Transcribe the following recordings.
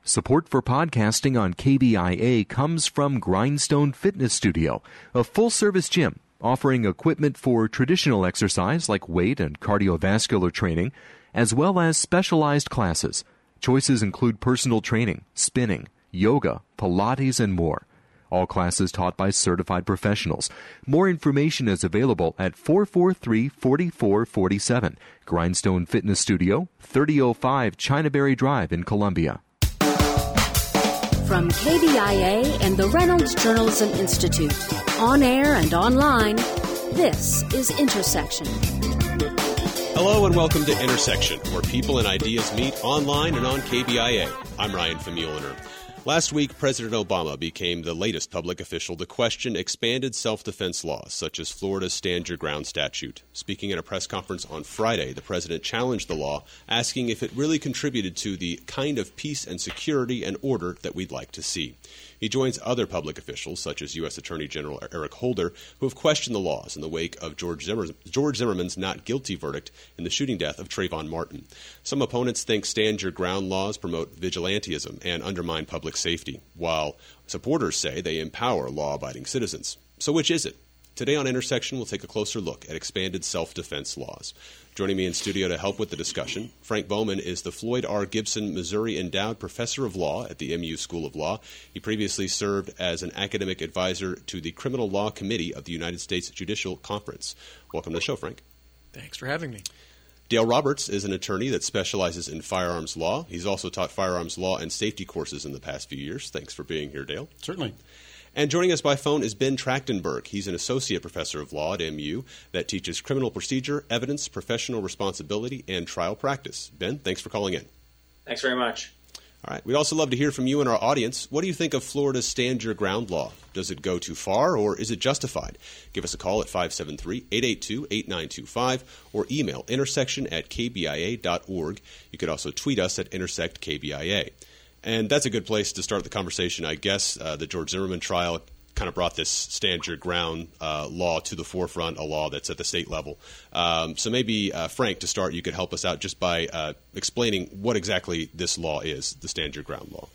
Support for podcasting on KBIA comes from Grindstone Fitness Studio, a full-service gym offering equipment for traditional exercise like weight and cardiovascular training, as well as specialized classes. Choices include personal training, spinning, yoga, Pilates, and more. All classes taught by certified professionals. More information is available at 443-4447. Grindstone Fitness Studio, 3005 Chinaberry Drive in Columbia. From KBIA and the Reynolds Journalism Institute, on air and online, this is Intersection. Hello and welcome to Intersection, where people and ideas meet online and on KBIA. I'm Ryan Famuliner. Last week, President Obama became the latest public official to question expanded self-defense laws, such as Florida's Stand Your Ground statute. Speaking at a press conference on Friday, the president challenged the law, asking if it really contributed to the kind of peace and security and order that we'd like to see. He joins other public officials, such as U.S. Attorney General Eric Holder, who have questioned the laws in the wake of George Zimmerman's not guilty verdict in the shooting death of Trayvon Martin. Some opponents think Stand Your Ground laws promote vigilantism and undermine public safety, while supporters say they empower law-abiding citizens. So which is it? Today on Intersection, we'll take a closer look at expanded self-defense laws. Joining me in studio to help with the discussion, Frank Bowman is the Floyd R. Gibson Missouri Endowed Professor of Law at the MU School of Law. He previously served as an academic advisor to the Criminal Law Committee of the United States Judicial Conference. Welcome to the show, Frank. Thanks for having me. Dale Roberts is an attorney that specializes in firearms law. He's also taught firearms law and safety courses in the past few years. Thanks for being here, Dale. Certainly. And joining us by phone is Ben Trachtenberg. He's an associate professor of law at MU that teaches criminal procedure, evidence, professional responsibility, and trial practice. Ben, thanks for calling in. Thanks very much. All right. We'd also love to hear from you and our audience. What do you think of Florida's Stand Your Ground law? Does it go too far, or is it justified? Give us a call at 573-882-8925 or email intersection@kbia.org. You could also tweet us at intersectkbia. And that's a good place to start the conversation, I guess. The George Zimmerman trial kind of brought this Stand Your Ground law to the forefront, a law that's at the state level. So maybe, Frank, to start, you could help us out just by explaining what exactly this law is, the Stand Your Ground law.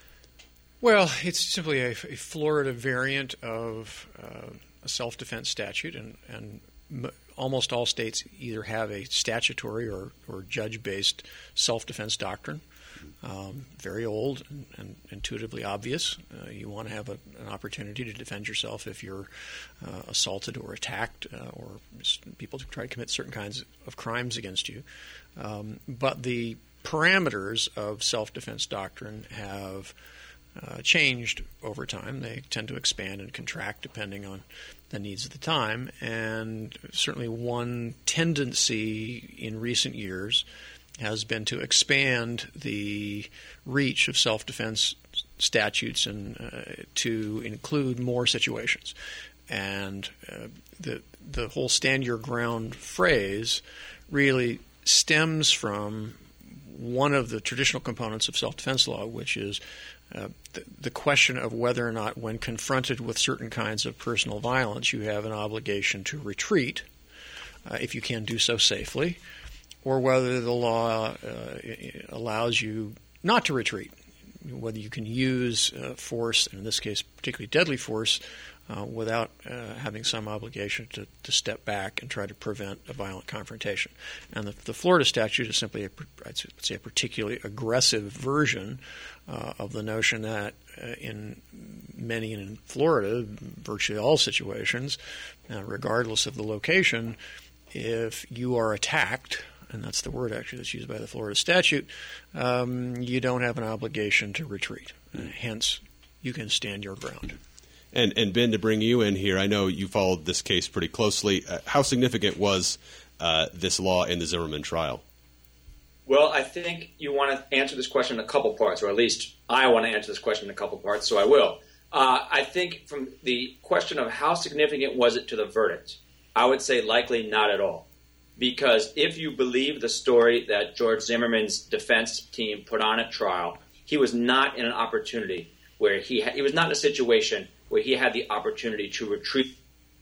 Well, it's simply a Florida variant of a self-defense statute, and almost all states either have a statutory or judge-based self-defense doctrine. Very old and intuitively obvious. You want to have an opportunity to defend yourself if you're assaulted or attacked or people try to commit certain kinds of crimes against you. But the parameters of self-defense doctrine have changed over time. They tend to expand and contract depending on the needs of the time. And certainly one tendency in recent years has been to expand the reach of self-defense statutes and to include more situations. And the whole Stand Your Ground phrase really stems from one of the traditional components of self-defense law, which is the question of whether or not when confronted with certain kinds of personal violence, you have an obligation to retreat, if you can do so safely, or whether the law allows you not to retreat, whether you can use force, in this case particularly deadly force, without having some obligation to step back and try to prevent a violent confrontation. And the Florida statute is simply, I'd say, a particularly aggressive version of the notion that in many, and in Florida, virtually all situations, regardless of the location, if you are attacked, and that's the word actually that's used by the Florida statute, you don't have an obligation to retreat. Hence, you can stand your ground. And Ben, to bring you in here, I know you followed this case pretty closely. How significant was this law in the Zimmerman trial? Well, I think you want to answer this question in a couple parts, or at least I want to answer this question in a couple parts, so I will. I think from the question of how significant was it to the verdict, I would say likely not at all. Because if you believe the story that George Zimmerman's defense team put on at trial, he was not in an opportunity where he was not in a situation where he had the opportunity to retreat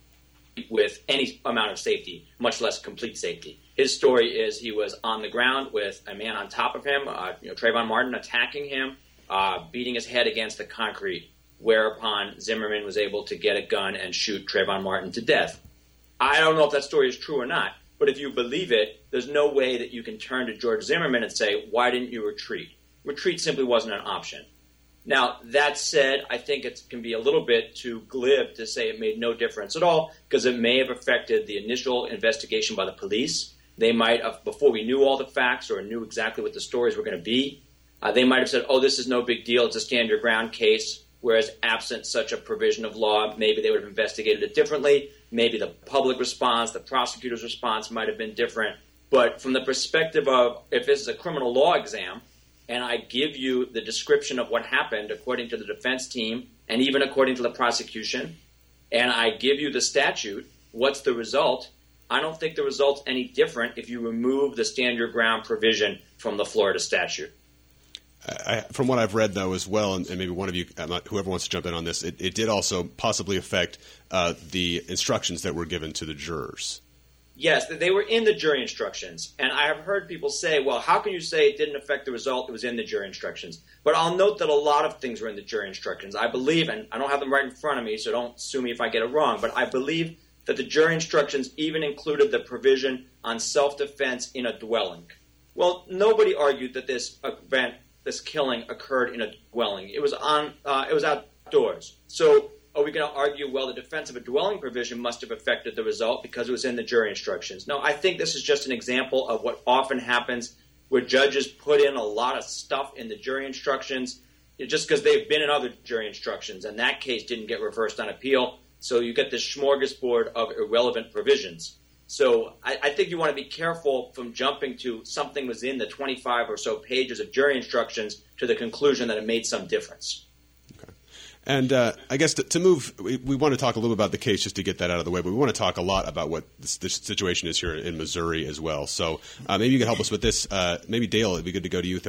with any amount of safety, much less complete safety. His story is he was on the ground with a man on top of him, Trayvon Martin attacking him, beating his head against the concrete, whereupon Zimmerman was able to get a gun and shoot Trayvon Martin to death. I don't know if that story is true or not, but if you believe it, there's no way that you can turn to George Zimmerman and say, why didn't you retreat? Retreat simply wasn't an option. Now, that said, I think it can be a little bit too glib to say it made no difference at all, because it may have affected the initial investigation by the police. They might have, before we knew all the facts or knew exactly what the stories were going to be, they might have said, oh, this is no big deal, it's a stand your ground case, whereas absent such a provision of law, maybe they would have investigated it differently. Maybe the public response, the prosecutor's response might have been different. But from the perspective of, if this is a criminal law exam, and I give you the description of what happened according to the defense team and even according to the prosecution, and I give you the statute, what's the result? I don't think the result's any different if you remove the stand your ground provision from the Florida statute. From what I've read, though, as well, and maybe one of you, whoever wants to jump in on this, it did also possibly affect the instructions that were given to the jurors. Yes, they were in the jury instructions. And I have heard people say, well, how can you say it didn't affect the result? It was in the jury instructions. But I'll note that a lot of things were in the jury instructions. I believe, and I don't have them right in front of me, so don't sue me if I get it wrong, but I believe that the jury instructions even included the provision on self-defense in a dwelling. Well, nobody argued that this event, this killing, occurred in a dwelling. It was outdoors. So are we going to argue, well, the defense of a dwelling provision must have affected the result because it was in the jury instructions? No, I think this is just an example of what often happens where judges put in a lot of stuff in the jury instructions just because they've been in other jury instructions, and that case didn't get reversed on appeal. So you get this smorgasbord of irrelevant provisions. So I think you want to be careful from jumping to something was in the 25 or so pages of jury instructions to the conclusion that it made some difference. Okay. And I guess to move, we want to talk a little bit about the case just to get that out of the way, but we want to talk a lot about what the situation is here in Missouri as well. So maybe you can help us with this. Maybe Dale, it'd be good to go to you.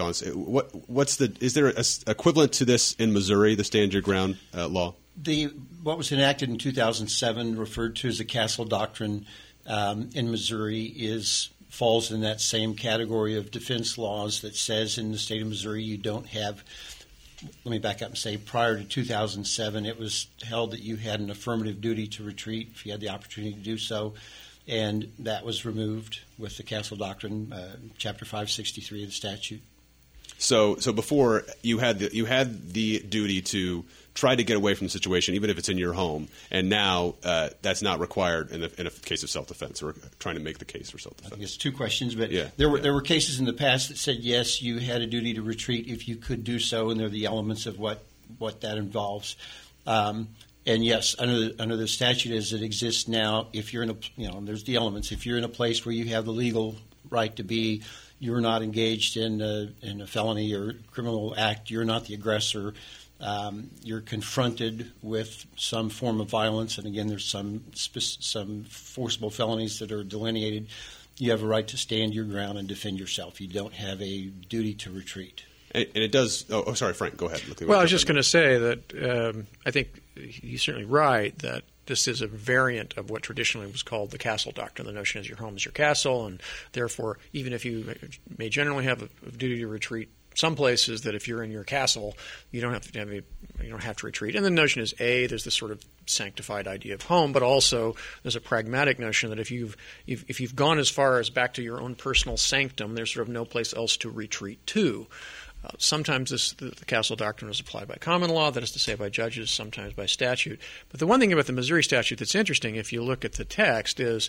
Is there an equivalent to this in Missouri, the stand your ground law? What was enacted in 2007, referred to as the Castle Doctrine in Missouri, falls in that same category of defense laws that says in the state of Missouri you don't have. Let me back up and say prior to 2007, it was held that you had an affirmative duty to retreat if you had the opportunity to do so, and that was removed with the Castle Doctrine, Chapter 563 of the statute. So before you had the duty to try to get away from the situation, even if it's in your home, and now that's not required in a case of self-defense or trying to make the case for self-defense. I think it's two questions, but there were cases in the past that said yes, you had a duty to retreat if you could do so, and there are the elements of what that involves. And yes, under the statute as it exists now, if you're in there's the elements. If you're in a place where you have the legal right to be, you're not engaged in a felony or criminal act, you're not the aggressor, you're confronted with some form of violence, and again, there's some forcible felonies that are delineated, you have a right to stand your ground and defend yourself. You don't have a duty to retreat. And it does – oh, sorry, Frank, go ahead. Well, I was just going to say that I think he's certainly right that this is a variant of what traditionally was called the castle doctrine. The notion is your home is your castle, and therefore, even if you may generally have a duty to retreat, some places that if you're in your castle, you don't have to retreat. And the notion is there's this sort of sanctified idea of home, but also there's a pragmatic notion that if you've gone as far as back to your own personal sanctum, there's sort of no place else to retreat to. Sometimes the castle doctrine is applied by common law, that is to say by judges, sometimes by statute. But the one thing about the Missouri statute that's interesting, if you look at the text, is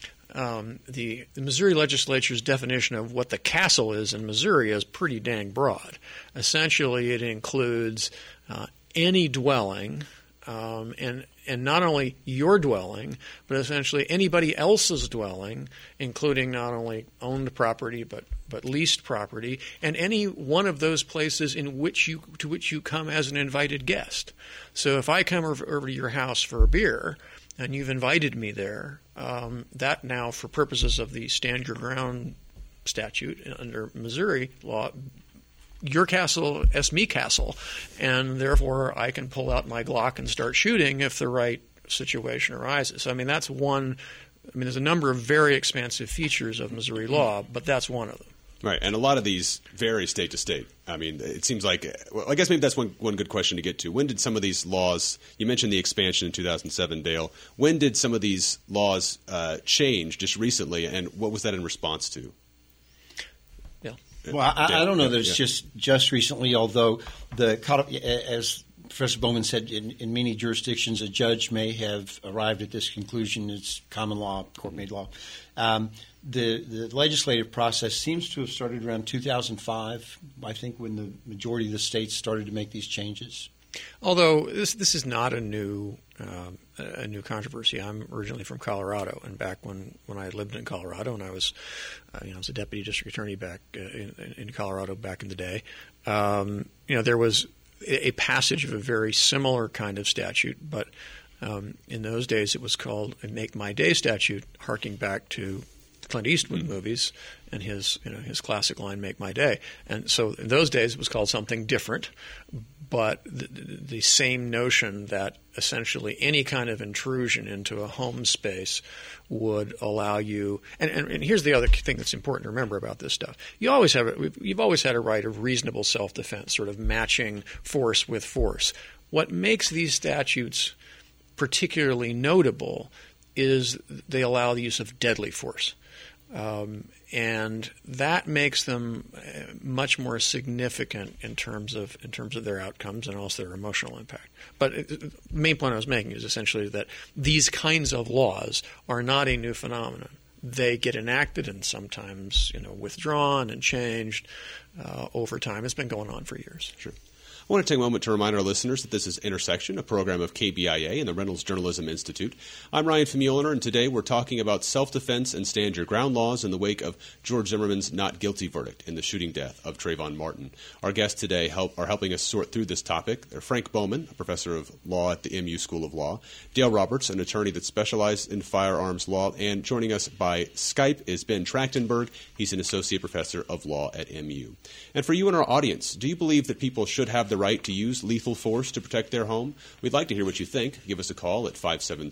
the Missouri legislature's definition of what the castle is in Missouri is pretty dang broad. Essentially, it includes any dwelling, and not only your dwelling, but essentially anybody else's dwelling, including not only owned property but leased property, and any one of those places to which you come as an invited guest. So if I come over to your house for a beer and you've invited me there, that now, for purposes of the stand your ground statute under Missouri law, your castle is me castle, and therefore I can pull out my Glock and start shooting if the right situation arises. I mean, that's one. I mean, there's a number of very expansive features of Missouri law, but that's one of them. Right, and a lot of these vary state to state. I mean, it seems like, well, I guess maybe that's one good question to get to. When did some of these laws, you mentioned the expansion in 2007, Dale, when did some of these laws change just recently, and what was that in response to? Yeah. Well, I don't know that it's just recently, although as Professor Bowman said, in many jurisdictions, a judge may have arrived at this conclusion. It's common law, court-made law. The legislative process seems to have started around 2005, I think, when the majority of the states started to make these changes. Although this is not a new controversy. I'm originally from Colorado, and back when I lived in Colorado, and I was I was a deputy district attorney back in Colorado back in the day. There was a passage of a very similar kind of statute, but in those days it was called a Make My Day statute, harking back to Clint Eastwood movies and his classic line "Make My Day." And so in those days it was called something different, but the same notion that essentially any kind of intrusion into a home space would allow you. And here's the other thing that's important to remember about this stuff: you've always had a right of reasonable self-defense, sort of matching force with force. What makes these statutes particularly notable is they allow the use of deadly force. And that makes them much more significant in terms of their outcomes and also their emotional impact. But the main point I was making is essentially that these kinds of laws are not a new phenomenon. They get enacted and sometimes withdrawn and changed over time. It's been going on for years. Sure. I want to take a moment to remind our listeners that this is Intersection, a program of KBIA and the Reynolds Journalism Institute. I'm Ryan Famuliner, and today we're talking about self-defense and stand your ground laws in the wake of George Zimmerman's not guilty verdict in the shooting death of Trayvon Martin. Our guests today are helping us sort through this topic. They're Frank Bowman, a professor of law at the MU School of Law, Dale Roberts, an attorney that specializes in firearms law, and joining us by Skype is Ben Trachtenberg. He's an associate professor of law at MU. And for you in our audience, do you believe that people should have the right to use lethal force to protect their home? We'd like to hear what you think. Give us a call at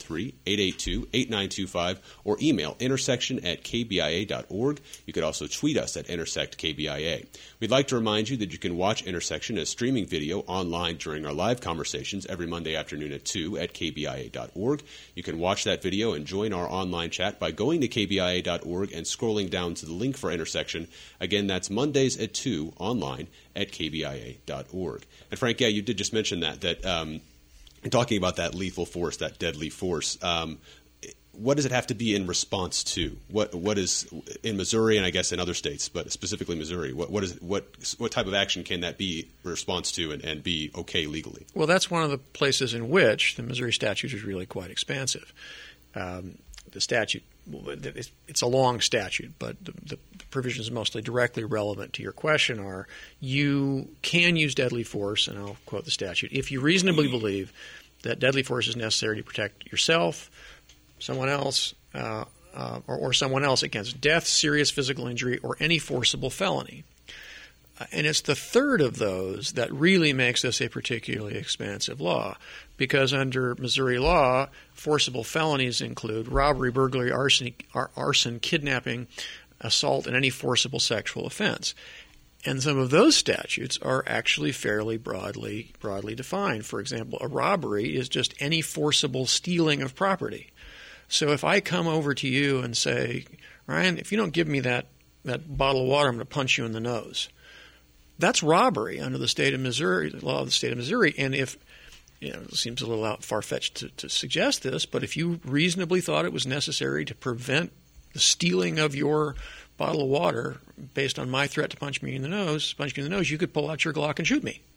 573-882-8925 or email intersection@kbia.org. You could also tweet us at IntersectKBIA. We'd like to remind you that you can watch Intersection as streaming video online during our live conversations every Monday afternoon at 2 at kbia.org. You can watch that video and join our online chat by going to kbia.org and scrolling down to the link for Intersection. Again, that's Mondays at 2 online at kbia.org. And Frank, you did just mention that talking about that lethal force, that deadly force, what does it have to be in response to? What is in Missouri and I guess in other states, but specifically Missouri? What type of action can that be a response to and be okay legally? Well, that's one of the places in which the Missouri statute is really quite expansive. The statute, it's a long statute, but the provisions mostly directly relevant to your question are: you can use deadly force, and I'll quote the statute, if you reasonably believe that deadly force is necessary to protect yourself, someone else, or someone else against death, serious physical injury, or any forcible felony. And it's the third of those that really makes this a particularly expansive law, because under Missouri law, forcible felonies include robbery, burglary, arson, kidnapping, assault, and any forcible sexual offense. And some of those statutes are actually fairly broadly defined. For example, a robbery is just any forcible stealing of property. So if I come over to you and say, Ryan, if you don't give me that bottle of water, I'm going to punch you in the nose. That's robbery under the state of Missouri, the law of the state of Missouri. And if, it seems a little far-fetched to suggest this, but if you reasonably thought it was necessary to prevent the stealing of your bottle of water based on my threat to punch you in the nose, you could pull out your Glock and shoot me.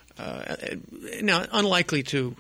Now, that's unlikely to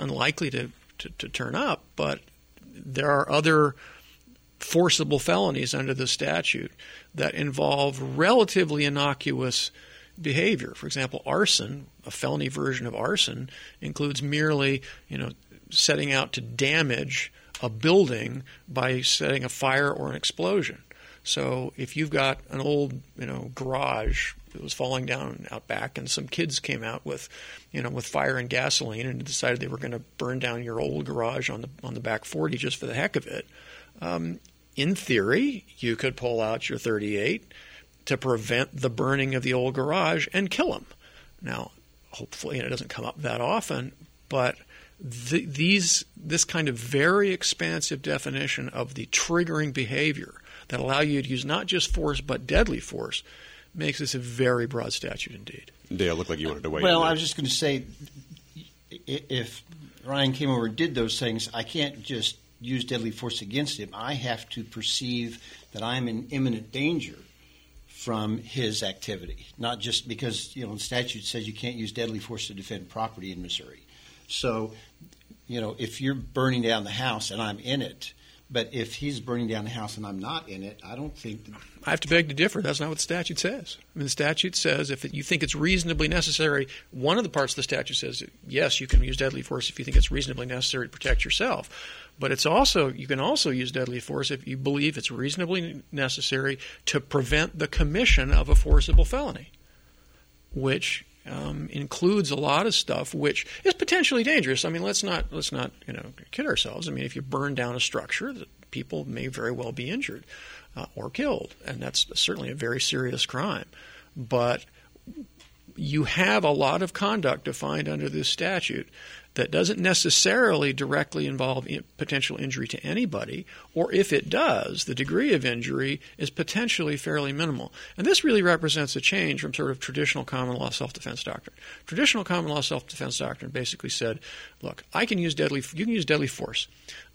turn up, but there are other forcible felonies under the statute that involve relatively innocuous behavior. For example, arson, a felony version of arson, includes merely, setting out to damage a building by setting a fire or an explosion. So if you've got an old, garage that was falling down out back, and some kids came out with fire and gasoline and decided they were going to burn down your old garage on the back 40 just for the heck of it, in theory, you could pull out your .38, to prevent the burning of the old garage and kill him. Now, hopefully it doesn't come up that often, but this kind of very expansive definition of the triggering behavior that allow you to use not just force but deadly force makes this a very broad statute indeed. Dale, looked like you wanted to weigh in. Well, I was just going to say, if Ryan came over and did those things, I can't just use deadly force against him. I have to perceive that I'm in imminent danger from his activity, not just because, the statute says you can't use deadly force to defend property in Missouri. So, if you're burning down the house and I'm in it, but if he's burning down the house and I'm not in it, I don't think I have to beg to differ. That's not what the statute says. I mean, the statute says if you think it's reasonably necessary, one of the parts of the statute says, yes, you can use deadly force if you think it's reasonably necessary to protect yourself. But you can also use deadly force if you believe it's reasonably necessary to prevent the commission of a forcible felony, which includes a lot of stuff which is potentially dangerous. I mean, let's not kid ourselves. I mean, if you burn down a structure, people may very well be injured or killed, and that's certainly a very serious crime. But you have a lot of conduct defined under this statute that doesn't necessarily directly involve potential injury to anybody, or if it does, the degree of injury is potentially fairly minimal. And this really represents a change from sort of traditional common law self-defense doctrine. Traditional common law self-defense doctrine basically said, look, you can use deadly force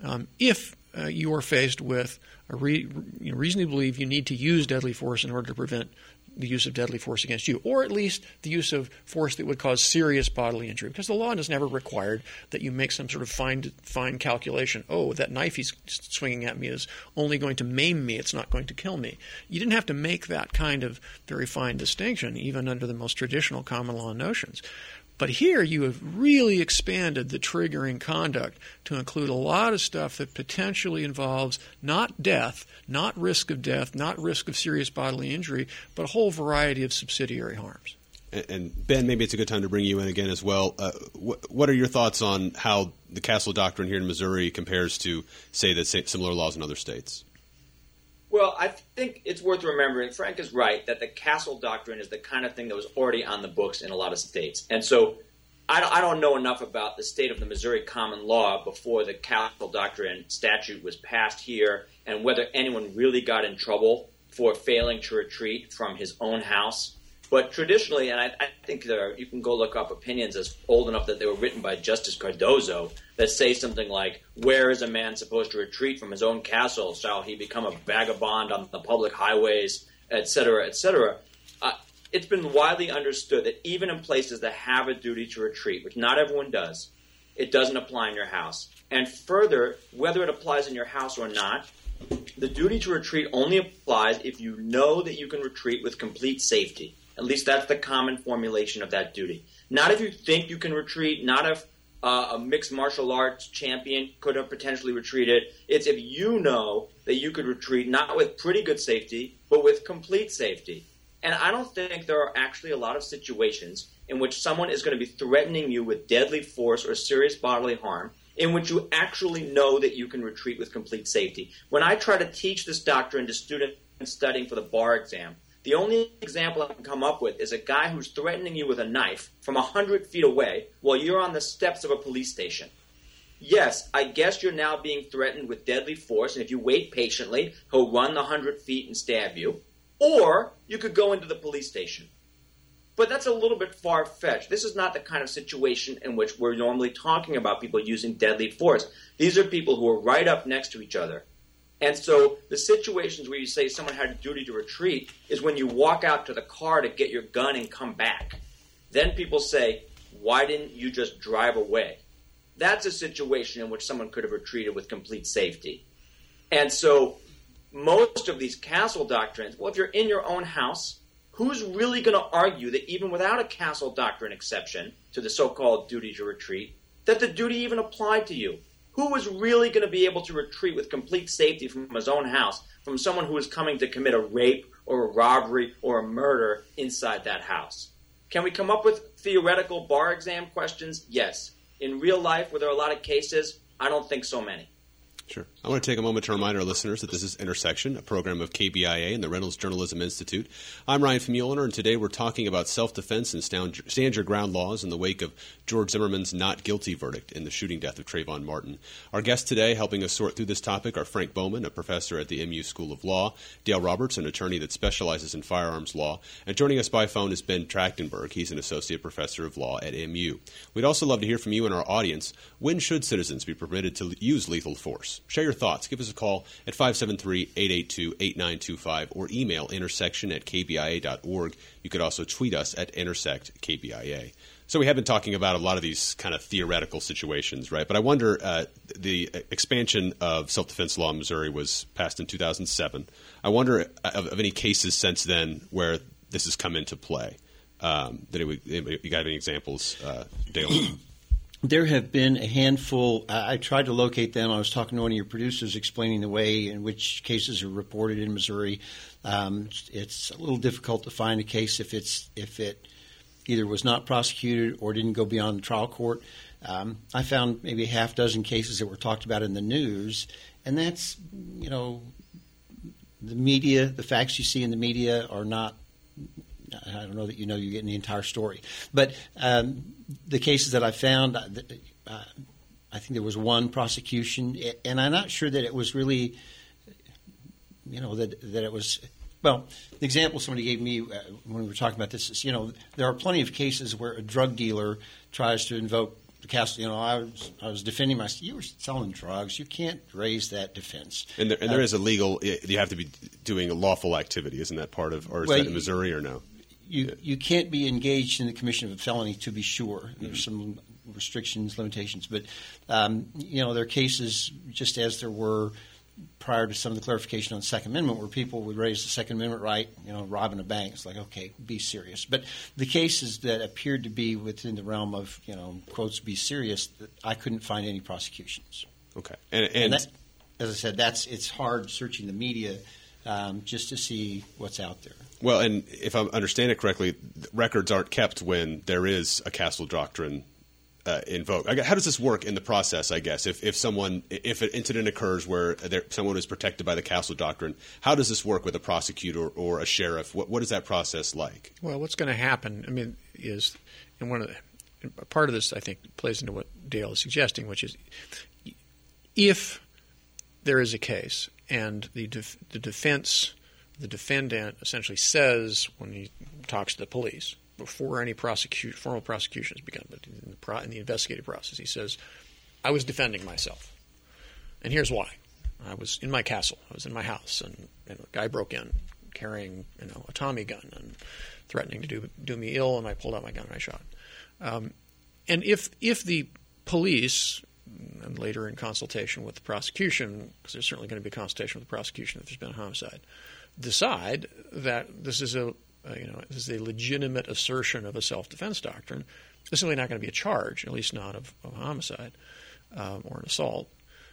if you are faced with a reasonably believe you need to use deadly force in order to prevent the use of deadly force against you, or at least the use of force that would cause serious bodily injury, because the law has never required that you make some sort of fine calculation. Oh, that knife he's swinging at me is only going to maim me, it's not going to kill me. You didn't have to make that kind of very fine distinction, even under the most traditional common law notions. But here you have really expanded the triggering conduct to include a lot of stuff that potentially involves not death, not risk of death, not risk of serious bodily injury, but a whole variety of subsidiary harms. And Ben, maybe it's a good time to bring you in again as well. What are your thoughts on how the Castle Doctrine here in Missouri compares to, say, the similar laws in other states? Well, I think it's worth remembering, Frank is right, that the Castle Doctrine is the kind of thing that was already on the books in a lot of states. And so I don't know enough about the state of the Missouri common law before the Castle Doctrine statute was passed here and whether anyone really got in trouble for failing to retreat from his own house. But traditionally, and I think you can go look up opinions as old enough that they were written by Justice Cardozo that say something like, where is a man supposed to retreat from his own castle? Shall he become a vagabond on the public highways, et cetera, et cetera? It's been widely understood that even in places that have a duty to retreat, which not everyone does, it doesn't apply in your house. And further, whether it applies in your house or not, the duty to retreat only applies if you know that you can retreat with complete safety. At least that's the common formulation of that duty. Not if you think you can retreat, not if a mixed martial arts champion could have potentially retreated. It's if you know that you could retreat not with pretty good safety, but with complete safety. And I don't think there are actually a lot of situations in which someone is going to be threatening you with deadly force or serious bodily harm in which you actually know that you can retreat with complete safety. When I try to teach this doctrine to students studying for the bar exam, the only example I can come up with is a guy who's threatening you with a knife from 100 feet away while you're on the steps of a police station. Yes, I guess you're now being threatened with deadly force, and if you wait patiently, he'll run the 100 feet and stab you. Or you could go into the police station. But that's a little bit far-fetched. This is not the kind of situation in which we're normally talking about people using deadly force. These are people who are right up next to each other. And so the situations where you say someone had a duty to retreat is when you walk out to the car to get your gun and come back. Then people say, why didn't you just drive away? That's a situation in which someone could have retreated with complete safety. And so most of these castle doctrines, well, if you're in your own house, who's really going to argue that even without a castle doctrine exception to the so-called duty to retreat, that the duty even applied to you? Who was really going to be able to retreat with complete safety from his own house from someone who is coming to commit a rape or a robbery or a murder inside that house? Can we come up with theoretical bar exam questions? Yes. In real life, where there are a lot of cases, I don't think so many. Sure. I want to take a moment to remind our listeners that this is Intersection, a program of KBIA and the Reynolds Journalism Institute. I'm Ryan Famuliner, and today we're talking about self-defense and stand your ground laws in the wake of George Zimmerman's not guilty verdict in the shooting death of Trayvon Martin. Our guests today helping us sort through this topic are Frank Bowman, a professor at the MU School of Law, Dale Roberts, an attorney that specializes in firearms law, and joining us by phone is Ben Trachtenberg. He's an associate professor of law at MU. We'd also love to hear from you and our audience. When should citizens be permitted to use lethal force? Share your thoughts. Give us a call at 573-882-8925 or email intersection@kbia.org. You could also tweet us at intersectkbia. So we have been talking about a lot of these kind of theoretical situations, right? But I wonder, the expansion of self-defense law in Missouri was passed in 2007. I wonder of any cases since then where this has come into play. You got any examples, Dale? There have been a handful. I tried to locate them. I was talking to one of your producers explaining the way in which cases are reported in Missouri. It's a little difficult to find a case if it either was not prosecuted or didn't go beyond the trial court. I found maybe a half dozen cases that were talked about in the news, and that's, the media, the facts you see in the media are not. I don't know that you're getting the entire story. But the cases that I found, I think there was one prosecution, and I'm not sure that it was really, that it was. Well, the example somebody gave me when we were talking about this is, there are plenty of cases where a drug dealer tries to invoke the castle. I was defending myself. You were selling drugs. You can't raise that defense. And there is a legal. You have to be doing a lawful activity. Isn't that part of, or is that in Missouri or no? You can't be engaged in the commission of a felony, to be sure. There's some restrictions, limitations. But, there are cases, just as there were prior to some of the clarification on the Second Amendment, where people would raise the Second Amendment right, robbing a bank. It's like, okay, be serious. But the cases that appeared to be within the realm of, quotes, be serious, I couldn't find any prosecutions. Okay. And that, as I said, it's hard searching the media just to see what's out there. Well, and if I understand it correctly, records aren't kept when there is a Castle Doctrine invoked. How does this work in the process, I guess? If an incident occurs where someone is protected by the Castle Doctrine, how does this work with a prosecutor or a sheriff? What is that process like? Well, what's going to happen, is part of this, I think, plays into what Dale is suggesting, which is if there is a case and the defendant essentially says when he talks to the police before any formal prosecution has begun, but in the investigative process, he says, "I was defending myself, and here's why. I was in my castle. I was in my house, and a guy broke in carrying a Tommy gun and threatening to do me ill, and I pulled out my gun and I shot." And if the police, and later in consultation with the prosecution, because there's certainly going to be a consultation with the prosecution if there's been a homicide, decide that this is a legitimate assertion of a self-defense doctrine, there's simply not going to be a charge, at least not of homicide or an assault.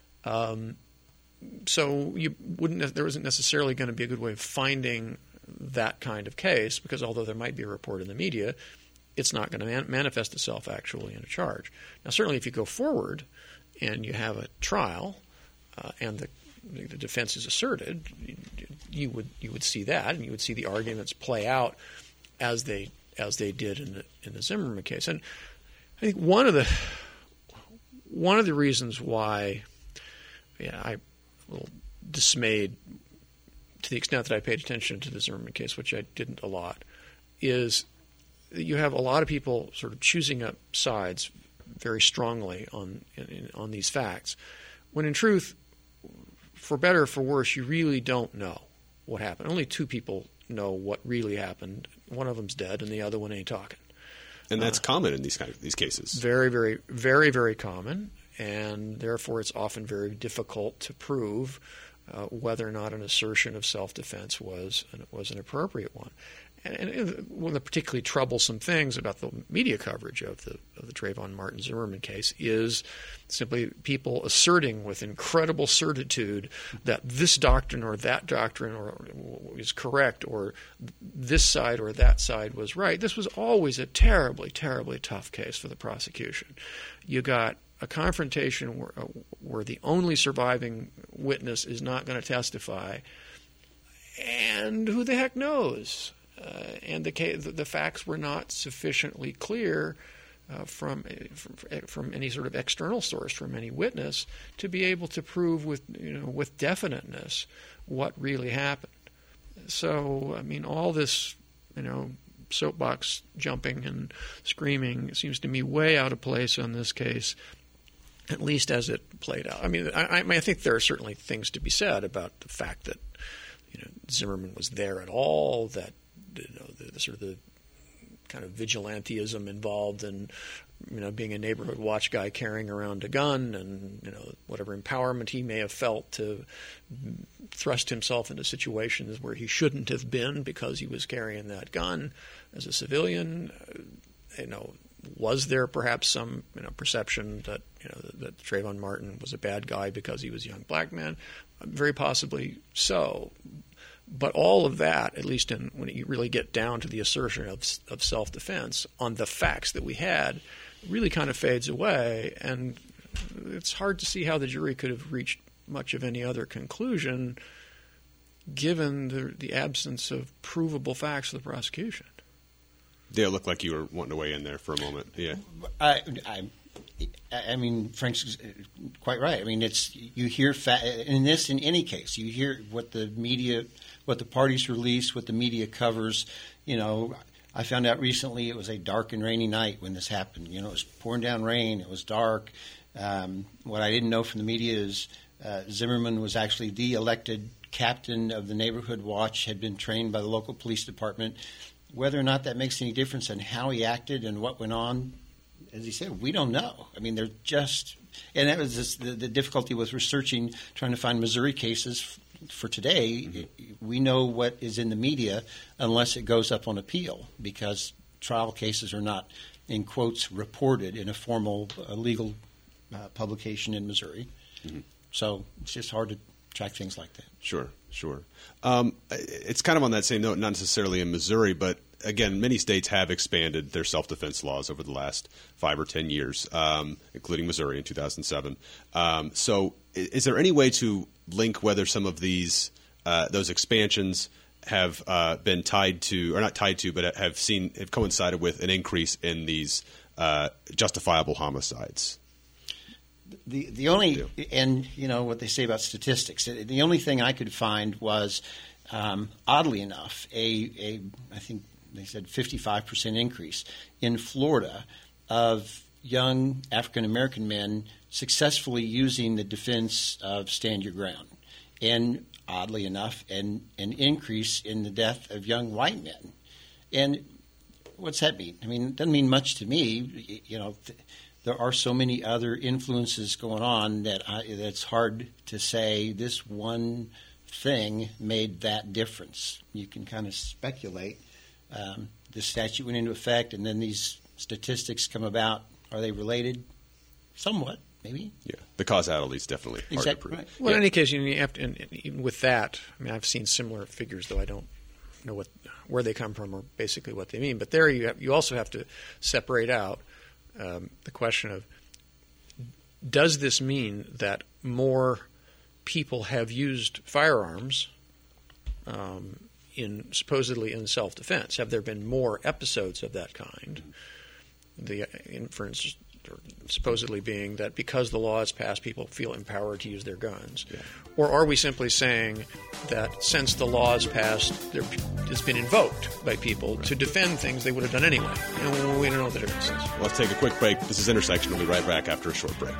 So there isn't necessarily going to be a good way of finding that kind of case, because although there might be a report in the media, it's not going to manifest itself actually in a charge. Now, certainly if you go forward and you have a trial and the defense is asserted, you would see that, and you would see the arguments play out as they did in the Zimmerman case. And I think one of the reasons why I'm a little dismayed, to the extent that I paid attention to the Zimmerman case, which I didn't a lot, is that you have a lot of people sort of choosing up sides very strongly on these facts, when in truth, for better or for worse, you really don't know what happened. Only two people know what really happened. One of them's dead, and the other one ain't talking. And that's common in these cases. Very, very, very, very common, and therefore it's often very difficult to prove whether or not an assertion of self-defense was an appropriate one. And one of the particularly troublesome things about the media coverage of the Trayvon Martin Zimmerman case is simply people asserting with incredible certitude that this doctrine or that doctrine is correct, or this side or that side was right. This was always a terribly, terribly tough case for the prosecution. You got a confrontation where the only surviving witness is not going to testify, and who the heck knows? And the facts were not sufficiently clear from any sort of external source, from any witness, to be able to prove with definiteness what really happened. So, I mean, all this, soapbox jumping and screaming seems to me way out of place on this case, at least as it played out. I mean, I think there are certainly things to be said about the fact that Zimmerman was there at all, that the sort of the kind of vigilantism involved in being a neighborhood watch guy carrying around a gun, and whatever empowerment he may have felt to thrust himself into situations where he shouldn't have been because he was carrying that gun as a civilian. Was there perhaps some perception that that Trayvon Martin was a bad guy because he was a young black man? Very possibly so. But all of that, at least when you really get down to the assertion of self-defense on the facts that we had, really kind of fades away. And it's hard to see how the jury could have reached much of any other conclusion given the absence of provable facts of the prosecution. Dale, looked like you were wanting to weigh in there for a moment. Yeah. I mean, Frank's quite right. I mean, you hear in any case, you hear what the media, what the parties release, what the media covers. I found out recently it was a dark and rainy night when this happened. It was pouring down rain. It was dark. What I didn't know from the media is Zimmerman was actually the elected captain of the neighborhood watch, had been trained by the local police department. Whether or not that makes any difference in how he acted and what went on, as he said, we don't know. I mean, they're just – and that was the difficulty with researching, trying to find Missouri cases for today. Mm-hmm. We know what is in the media unless it goes up on appeal, because trial cases are not, in quotes, reported in a formal legal publication in Missouri. Mm-hmm. So it's just hard to track things like that. Sure. It's kind of on that same note, not necessarily in Missouri, but again, many states have expanded their self-defense laws over the last 5 or 10 years, including Missouri in 2007. So is there any way to link whether some of those expansions have been tied to, or not tied to, but have coincided with an increase in these justifiable homicides? The only, and what they say about statistics, the only thing I could find was, oddly enough, I think they said 55% increase in Florida of young African-American men successfully using the defense of stand your ground. And oddly enough, an increase in the death of young white men. And what's that mean? I mean, it doesn't mean much to me. There are so many other influences going on that it's hard to say this one thing made that difference. You can kind of speculate. The statute went into effect, and then these statistics come about. Are they related? Somewhat, maybe. Yeah, the causality is definitely hard to prove. Right. Well, in any case, you have to, and even with that, I mean, I've seen similar figures, though I don't know where they come from or basically what they mean. But there, you also have to separate out the question of, does this mean that more people have used firearms supposedly in self-defense? Have there been more episodes of that kind? The inference supposedly being that because the law is passed, people feel empowered to use their guns. Yeah. Or are we simply saying that since the law is passed, it's been invoked by people to defend things they would have done anyway? And we don't know what the difference is. Well, let's take a quick break. This is Intersection. We'll be right back after a short break.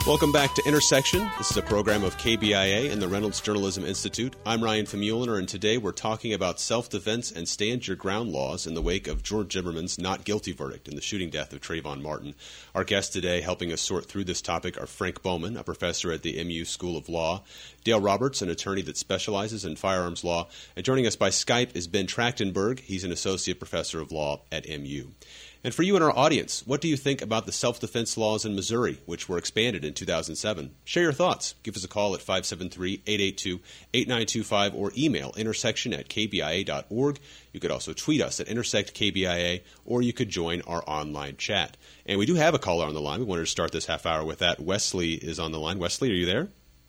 Welcome back to Intersection. This is a program of KBIA and the Reynolds Journalism Institute. I'm Ryan Famuliner, and today we're talking about self-defense and stand your ground laws in the wake of George Zimmerman's not guilty verdict in the shooting death of Trayvon Martin. Our guests today helping us sort through this topic are Frank Bowman, a professor at the MU School of Law, Dale Roberts, an attorney that specializes in firearms law, and joining us by Skype is Ben Trachtenberg. He's an associate professor of law at MU. And for you in our audience, what do you think about the self-defense laws in Missouri, which were expanded in 2007? Share your thoughts. Give us a call at 573-882-8925 or email intersection@kbia.org. You could also tweet us at intersectkbia, or you could join our online chat. And we do have a caller on the line. We wanted to start this half hour with that. Wesley is on the line. Wesley, are you there?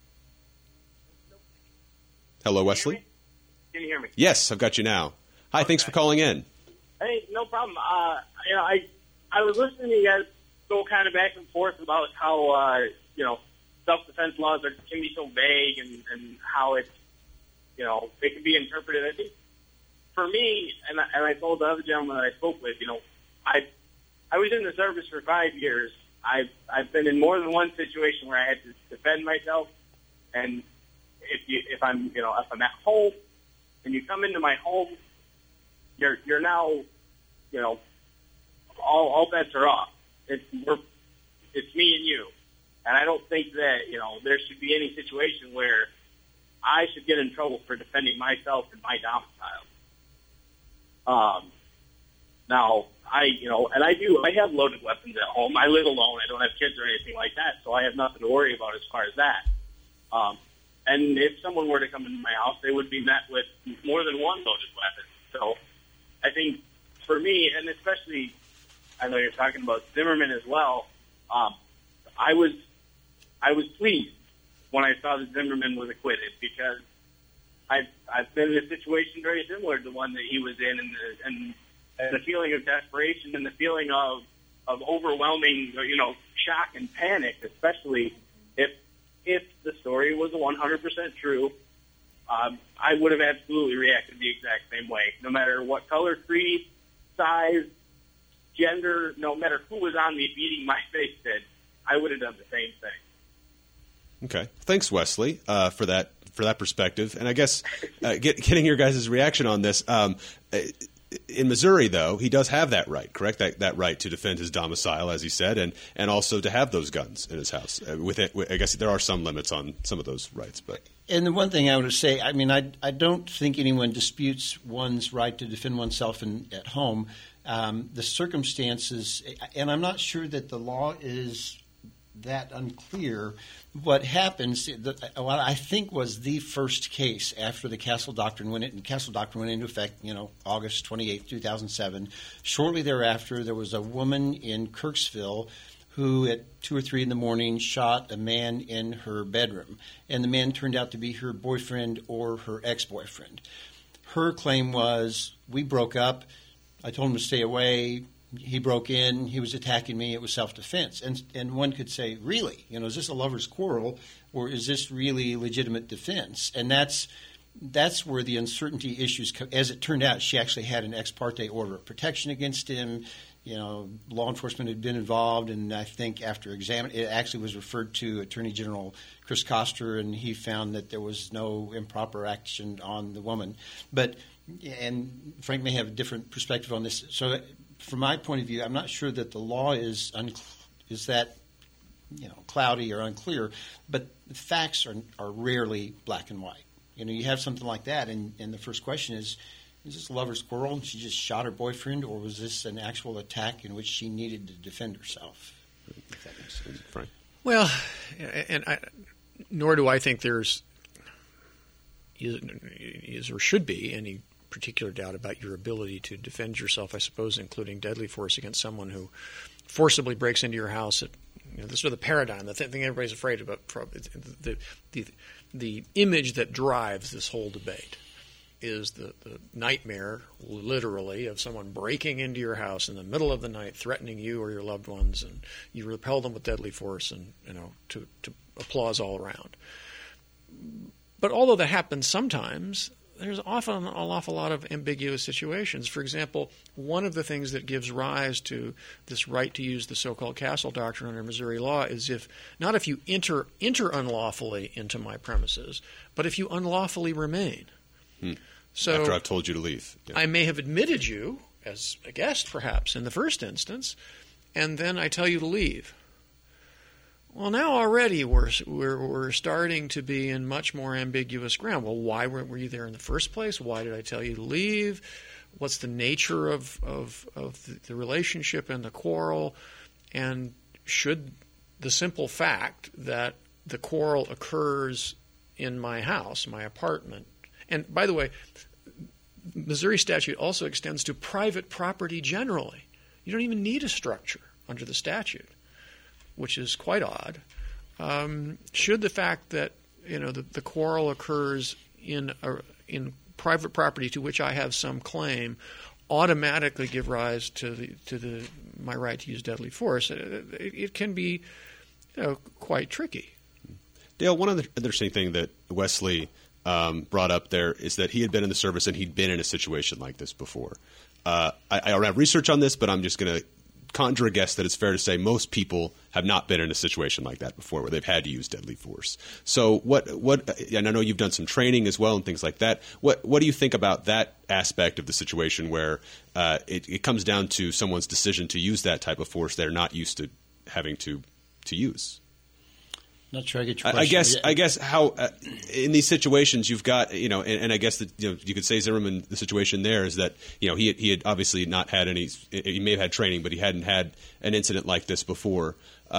Hello, Wesley? Can you hear me? Yes, I've got you now. Hi, okay. Thanks for calling in. Hey, no problem. I was listening to you guys go kind of back and forth about how self-defense laws can be so vague and how it can be interpreted. I think for me, and I told the other gentleman that I spoke with, I was in the service for 5 years. I've been in more than one situation where I had to defend myself, and if I'm at home and you come into my home, you're now, all bets are off. It's me and you, and I don't think that there should be any situation where I should get in trouble for defending myself in my domicile. Now I have loaded weapons at home. I live alone. I don't have kids or anything like that, so I have nothing to worry about as far as that. And if someone were to come into my house, they would be met with more than one loaded weapon. So I think for me, and especially, I know you're talking about Zimmerman as well, I was pleased when I saw that Zimmerman was acquitted, because I've been in a situation very similar to the one that he was in, and the feeling of desperation and the feeling of overwhelming, shock and panic, especially if the story was 100% true. I would have absolutely reacted the exact same way, no matter what color, creed, size, gender, no matter who was on me beating my face in, I would have done the same thing. Okay. Thanks, Wesley, for that perspective. And I guess getting your guys' reaction on this, in Missouri, though, he does have that right, correct? That right to defend his domicile, as he said, and also to have those guns in his house. I guess there are some limits on some of those rights. And the one thing I would say, I don't think anyone disputes one's right to defend oneself at home. The circumstances, and I'm not sure that the law is that unclear. What happens, what I think was the first case after the Castle Doctrine went into effect, August 28, 2007. Shortly thereafter, there was a woman in Kirksville who at 2 or 3 in the morning shot a man in her bedroom, and the man turned out to be her boyfriend or her ex-boyfriend. Her claim was, we broke up, I told him to stay away, he broke in, he was attacking me, it was self-defense. And one could say, really? Is this a lover's quarrel, or is this really legitimate defense? And that's where the uncertainty issues come. As it turned out, she actually had an ex parte order of protection against him. Law enforcement had been involved, and I think after it actually was referred to Attorney General Chris Koster, and he found that there was no improper action on the woman. And Frank may have a different perspective on this. So from my point of view, I'm not sure that the law is that cloudy or unclear, but the facts are rarely black and white. You have something like that, and the first question is this a lover's quarrel and she just shot her boyfriend, or was this an actual attack in which she needed to defend herself? If that makes sense. Frank? Well, nor do I think there's or should be any particular doubt about your ability to defend yourself, I suppose, including deadly force against someone who forcibly breaks into your house. This is the paradigm, the thing everybody's afraid about, the image that drives this whole debate is the nightmare, literally, of someone breaking into your house in the middle of the night, threatening you or your loved ones, and you repel them with deadly force, and to applause all around. But although that happens sometimes, there's often an awful lot of ambiguous situations. For example, one of the things that gives rise to this right to use the so-called castle doctrine under Missouri law is not if you enter unlawfully into my premises, but if you unlawfully remain. So after I've told you to leave. Yeah. I may have admitted you as a guest, perhaps, in the first instance, and then I tell you to leave. Well, now already we're starting to be in much more ambiguous ground. Well, why were you there in the first place? Why did I tell you to leave? What's the nature of the relationship and the quarrel? And should the simple fact that the quarrel occurs in my house, my apartment, and by the way, Missouri statute also extends to private property generally. You don't even need a structure under the statute, which is quite odd. Should the fact that the quarrel occurs in private property to which I have some claim automatically give rise to my right to use deadly force? It can be quite tricky. Dale, one other interesting thing that Wesley brought up there is that he had been in the service and he'd been in a situation like this before. I don't have research on this, but I'm just going to conjure a guess that it's fair to say most people have not been in a situation like that before where they've had to use deadly force. So what and I know you've done some training as well and things like that. What do you think about that aspect of the situation where it comes down to someone's decision to use that type of force they're not used to having to use? Not sure I get your question. I guess how in these situations you've got and I guess that you could say Zimmerman, the situation there is that he had obviously not had any. He may have had training, but he hadn't had an incident like this before.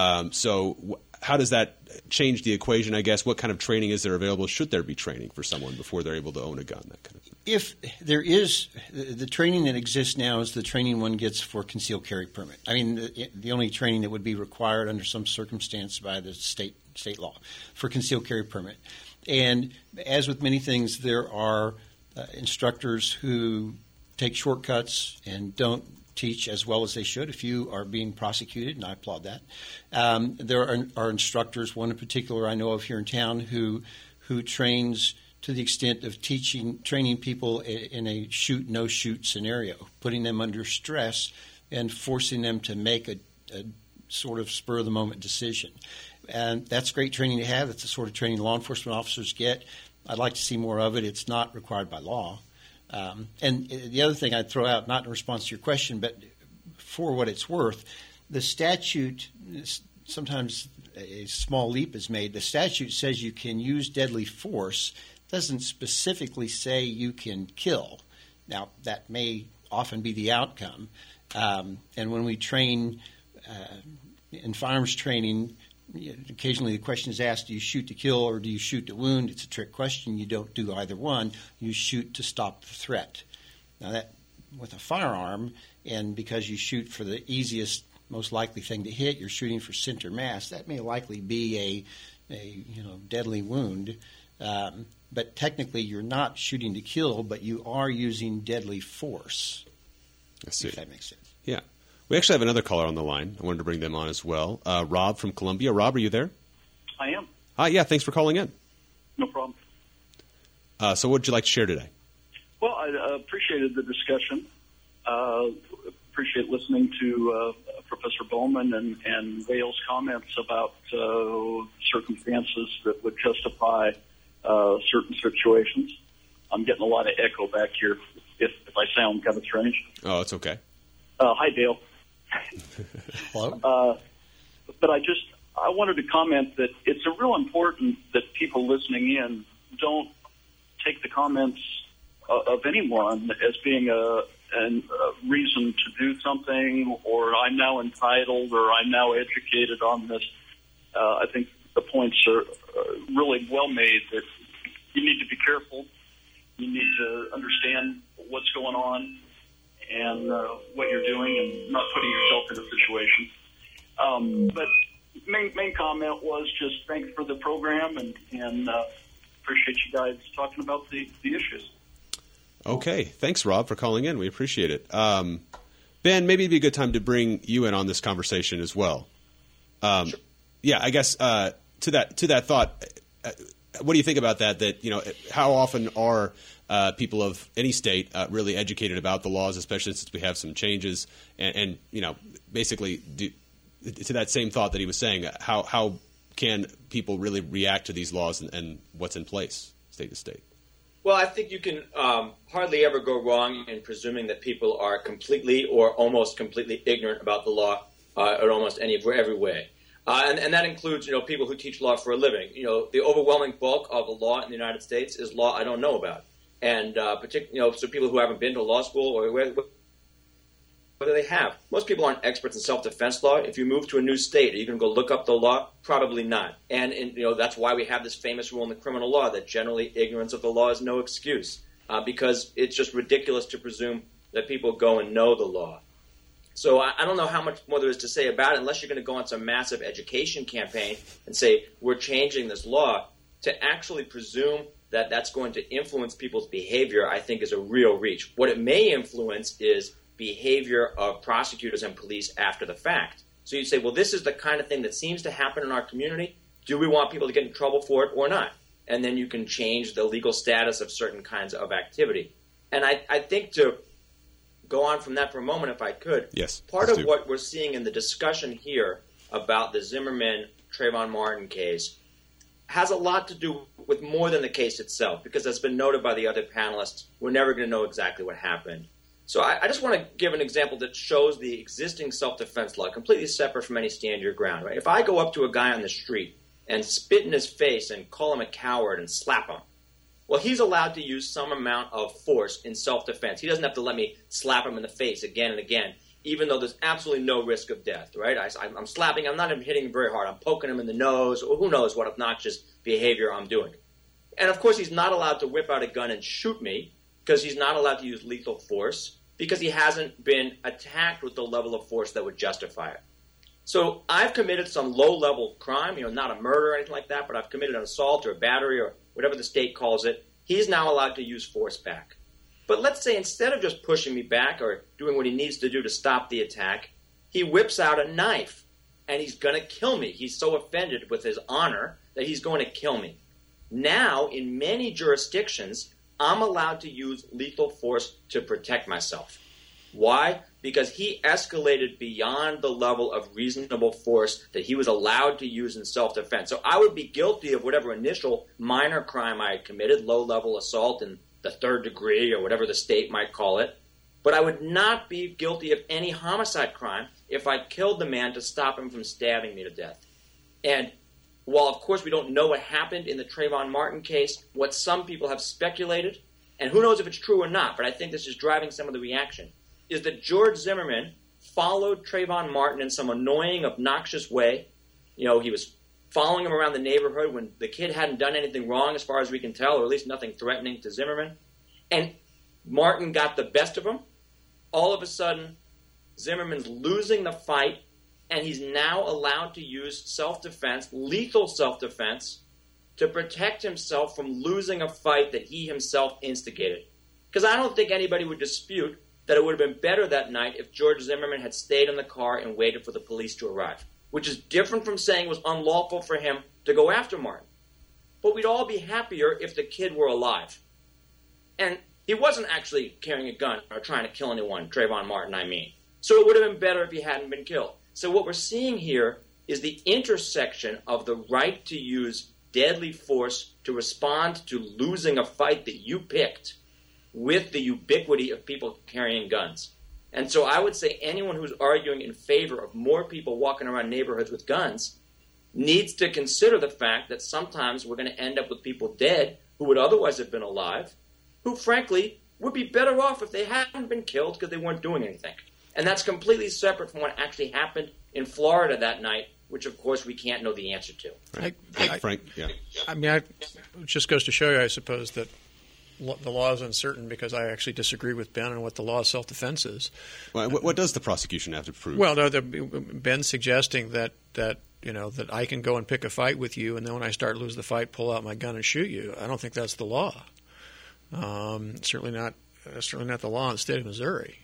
So how does that change the equation? I guess what kind of training is there available? Should there be training for someone before they're able to own a gun? That kind of thing. If there is, the training that exists now is the training one gets for concealed carry permit. I mean, the only training that would be required under some circumstance by the state law for concealed carry permit. And as with many things, there are instructors who take shortcuts and don't teach as well as they should. If you are being prosecuted, and I applaud that. There are instructors, one in particular I know of here in town, who trains to the extent of training people in a shoot, no shoot scenario, putting them under stress and forcing them to make a sort of spur of the moment decision. And that's great training to have. That's the sort of training law enforcement officers get. I'd like to see more of it. It's not required by law. And the other thing I'd throw out, not in response to your question, but for what it's worth, the statute, sometimes a small leap is made. The statute says you can use deadly force. It doesn't specifically say you can kill. Now, that may often be the outcome. And when we train in firearms training, occasionally the question is asked, do you shoot to kill or do you shoot to wound? It's a trick question. You don't do either one. You shoot to stop the threat. Now, that with a firearm, and because you shoot for the easiest, most likely thing to hit, you're shooting for center mass, that may likely be a deadly wound. But technically you're not shooting to kill, but you are using deadly force. I see. If that makes sense. Yeah. We actually have another caller on the line. I wanted to bring them on as well. Rob from Columbia. Rob, are you there? I am. Hi, yeah, thanks for calling in. No problem. So what would you like to share today? Well, I appreciated the discussion. Appreciate listening to Professor Bowman and Dale's comments about circumstances that would justify certain situations. I'm getting a lot of echo back here if I sound kind of strange. Oh, it's okay. Hi, Dale. Hello. But I wanted to comment that it's real important that people listening in don't take the comments of anyone as being a reason to do something, or I'm now entitled, or I'm now educated on this. I think the points are really well made that you need to be careful. You need to understand what's going on and what you're doing and not putting yourself in a situation. But main comment was just thanks for the program and appreciate you guys talking about the issues. Okay. Thanks, Rob, for calling in. We appreciate it. Ben, maybe it'd be a good time to bring you in on this conversation as well. Sure. Yeah, I guess to that thought, what do you think about that? That, how often are people of any state really educated about the laws, especially since we have some changes? And basically, to that same thought that he was saying, how can people really react to these laws and what's in place, state to state? Well, I think you can hardly ever go wrong in presuming that people are completely or almost completely ignorant about the law in almost every way. And that includes, people who teach law for a living. The overwhelming bulk of the law in the United States is law I don't know about. And so people who haven't been to law school or whether they have. Most people aren't experts in self-defense law. If you move to a new state, are you going to go look up the law? Probably not. And that's why we have this famous rule in the criminal law that generally ignorance of the law is no excuse, because it's just ridiculous to presume that people go and know the law. So I don't know how much more there is to say about it unless you're going to go on some massive education campaign and say, we're changing this law. To actually presume that that's going to influence people's behavior, I think is a real reach. What it may influence is behavior of prosecutors and police after the fact. So you say, well, this is the kind of thing that seems to happen in our community. Do we want people to get in trouble for it or not? And then you can change the legal status of certain kinds of activity. And I think to go on from that for a moment, if I could, yes, part of what we're seeing in the discussion here about the Zimmerman Trayvon Martin case has a lot to do with more than the case itself, because as been noted by the other panelists, we're never going to know exactly what happened. So I just want to give an example that shows the existing self-defense law completely separate from any stand your ground. Right? If I go up to a guy on the street and spit in his face and call him a coward and slap him, well, he's allowed to use some amount of force in self-defense. He doesn't have to let me slap him in the face again and again, even though there's absolutely no risk of death. Right? I'm slapping. I'm not even hitting him very hard. I'm poking him in the nose, or who knows what obnoxious behavior I'm doing. And, of course, he's not allowed to whip out a gun and shoot me, because he's not allowed to use lethal force, because he hasn't been attacked with the level of force that would justify it. So I've committed some low-level crime, not a murder or anything like that, but I've committed an assault or a battery or whatever the state calls it. He's now allowed to use force back. But let's say instead of just pushing me back or doing what he needs to do to stop the attack, he whips out a knife and he's going to kill me. He's so offended with his honor that he's going to kill me. Now, in many jurisdictions, I'm allowed to use lethal force to protect myself. Why? Because he escalated beyond the level of reasonable force that he was allowed to use in self-defense. So I would be guilty of whatever initial minor crime I had committed, low-level assault in the third degree or whatever the state might call it. But I would not be guilty of any homicide crime if I killed the man to stop him from stabbing me to death. And while, of course, we don't know what happened in the Trayvon Martin case, what some people have speculated, and who knows if it's true or not, but I think this is driving some of the reaction, is that George Zimmerman followed Trayvon Martin in some annoying, obnoxious way. He was following him around the neighborhood when the kid hadn't done anything wrong as far as we can tell, or at least nothing threatening to Zimmerman. And Martin got the best of him. All of a sudden, Zimmerman's losing the fight, and he's now allowed to use self-defense, lethal self-defense, to protect himself from losing a fight that he himself instigated. Because I don't think anybody would dispute that it would have been better that night if George Zimmerman had stayed in the car and waited for the police to arrive, which is different from saying it was unlawful for him to go after Martin. But we'd all be happier if the kid were alive. And he wasn't actually carrying a gun or trying to kill anyone, Trayvon Martin, I mean. So it would have been better if he hadn't been killed. So what we're seeing here is the intersection of the right to use deadly force to respond to losing a fight that you picked with the ubiquity of people carrying guns. And so I would say anyone who's arguing in favor of more people walking around neighborhoods with guns needs to consider the fact that sometimes we're going to end up with people dead who would otherwise have been alive, who frankly would be better off if they hadn't been killed because they weren't doing anything. And that's completely separate from what actually happened in Florida that night, which, of course, we can't know the answer to. Frank, yeah. I mean, it just goes to show you, I suppose, that the law is uncertain because I actually disagree with Ben on what the law of self-defense is. Well, what does the prosecution have to prove? Well, no, Ben's suggesting that I can go and pick a fight with you, and then when I start losing the fight, pull out my gun and shoot you. I don't think that's the law. Certainly not the law in the state of Missouri.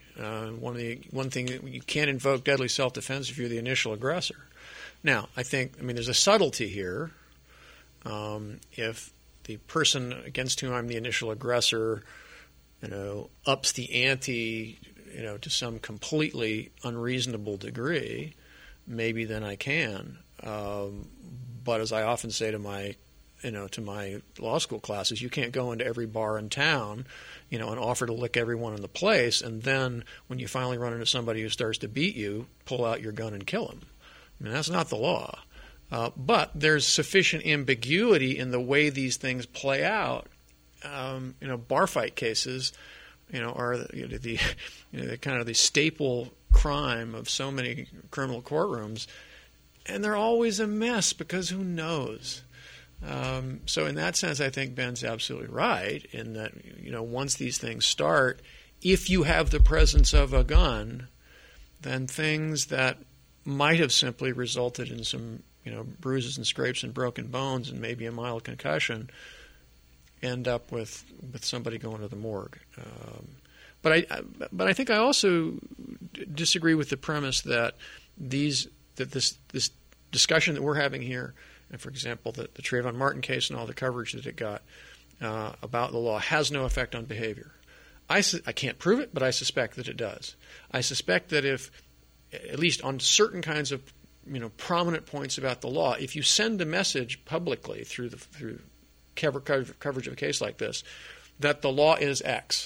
One thing you can't invoke deadly self-defense if you're the initial aggressor. Now, there's a subtlety here. If the person against whom I'm the initial aggressor, ups the ante, to some completely unreasonable degree, maybe then I can. But as I often say to my law school classes, you can't go into every bar in town, and offer to lick everyone in the place, and then when you finally run into somebody who starts to beat you, pull out your gun and kill him. I mean, that's not the law. But there's sufficient ambiguity in the way these things play out. Bar fight cases, are the kind of the staple crime of so many criminal courtrooms, and they're always a mess because who knows? So in that sense, I think Ben's absolutely right in that, once these things start, if you have the presence of a gun, then things that might have simply resulted in some, bruises and scrapes and broken bones and maybe a mild concussion end up with somebody going to the morgue. But I think I also disagree with the premise that this discussion that we're having here, and for example, the Trayvon Martin case and all the coverage that it got about the law has no effect on behavior. I can't prove it, but I suspect that it does. I suspect that if, at least on certain kinds of prominent points about the law, if you send a message publicly through coverage of a case like this, that the law is X,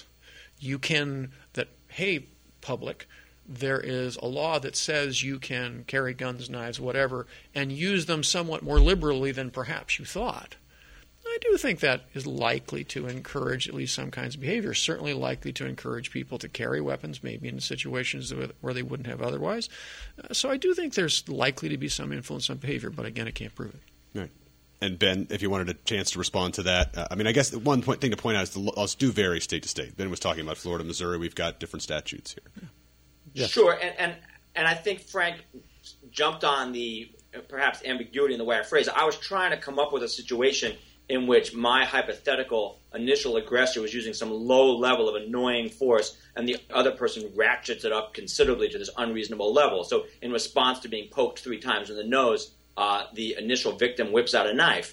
hey, public, there is a law that says you can carry guns, knives, whatever, and use them somewhat more liberally than perhaps you thought. I do think that is likely to encourage at least some kinds of behavior, certainly likely to encourage people to carry weapons, maybe in situations where they wouldn't have otherwise. So I do think there's likely to be some influence on behavior, but again, I can't prove it. Right. And Ben, if you wanted a chance to respond to that, I guess the one thing to point out is the laws do vary state to state. Ben was talking about Florida, Missouri. We've got different statutes here. Yeah. Yes. Sure, and I think Frank jumped on the perhaps ambiguity in the way I phrased it. I was trying to come up with a situation in which my hypothetical initial aggressor was using some low level of annoying force, and the other person ratchets it up considerably to this unreasonable level. So in response to being poked 3 times in the nose, the initial victim whips out a knife.